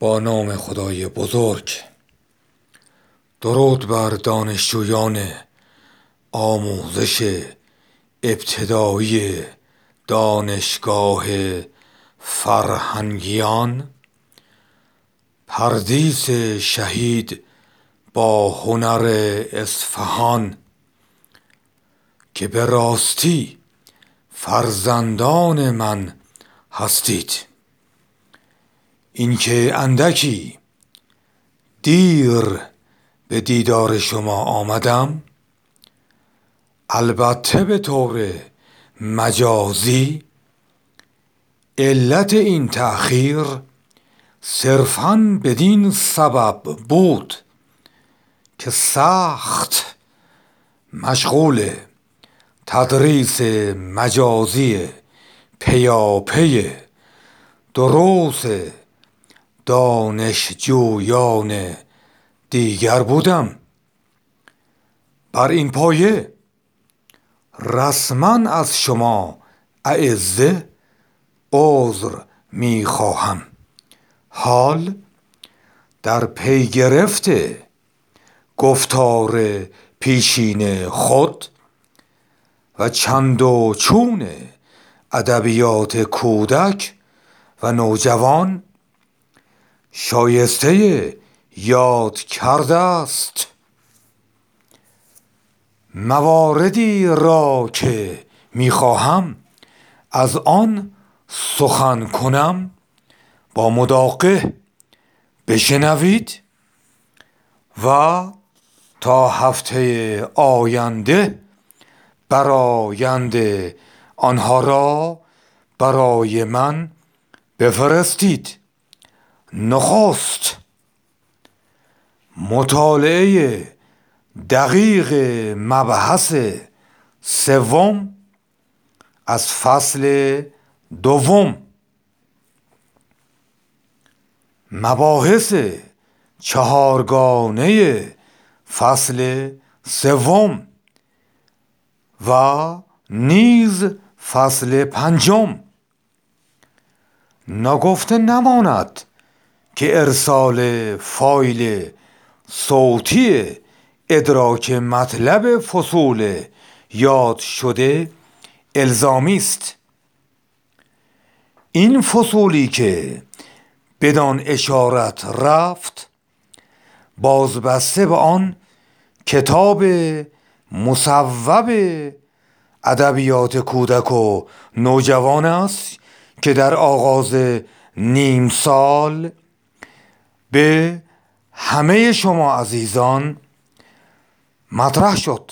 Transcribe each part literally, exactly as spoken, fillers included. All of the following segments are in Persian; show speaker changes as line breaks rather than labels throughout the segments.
با نام خدای بزرگ. درود بر دانشجویان آموزش ابتدایی دانشگاه فرهنگیان. پردیس شهید با هنر اصفهان، که به راستی فرزندان من هستید. اینکه اندکی دیر به دیدار شما آمدم، البته به طور مجازی، علت این تأخیر صرفاً بدین سبب بود که سخت مشغول تدریس مجازی پیاپی دروس دانشجویان دیگر بودم. بر این پایه رسما از شما اعزه عذر می خواهم. حال در پی گرفته گفتار پیشین خود و چند و چون ادبیات کودک و نوجوان شایسته یاد کرده است. مواردی را که میخواهم از آن سخن کنم با مداقه بشنوید و تا هفته آینده برآیند آنها را برای من بفرستید. نخست مطالعه دقیق مبحث سوم از فصل دوم. مباحث چهارگانه فصل سوم و نیز فصل پنجم. نگفته نماند که ارسال فایل صوتی ادراک مطلب فصول یاد شده الزامی است. این فصولی که بدان اشارت رفت بازبسته به آن کتاب مصوب ادبیات کودک و نوجوان است که در آغاز نیم سال به همه شما عزیزان مطرح شد.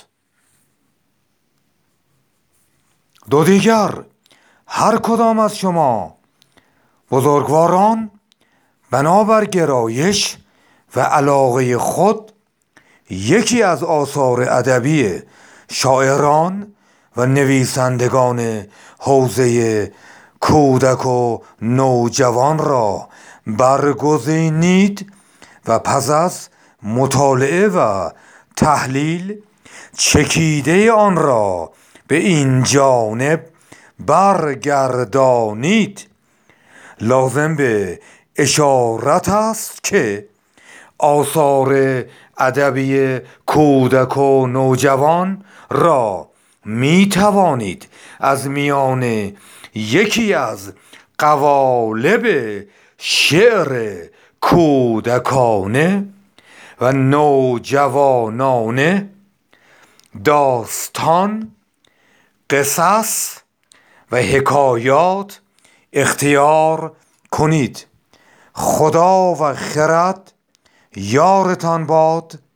دو دیگر هر کدام از شما بزرگواران بنابر گرایش و علاقه خود یکی از آثار ادبی شاعران و نویسندگان حوزه کودک و نوجوان را برگزینید و پس از مطالعه و تحلیل چکیده آن را به این جانب برگردانید. لازم به اشارت است که آثار ادبی کودک و نوجوان را می توانید از میان یکی از قوالب شعر کودکانه و نوجوانانه، داستان، قصص و حکایات اختیار کنید. خدا و خرد یارتان باد.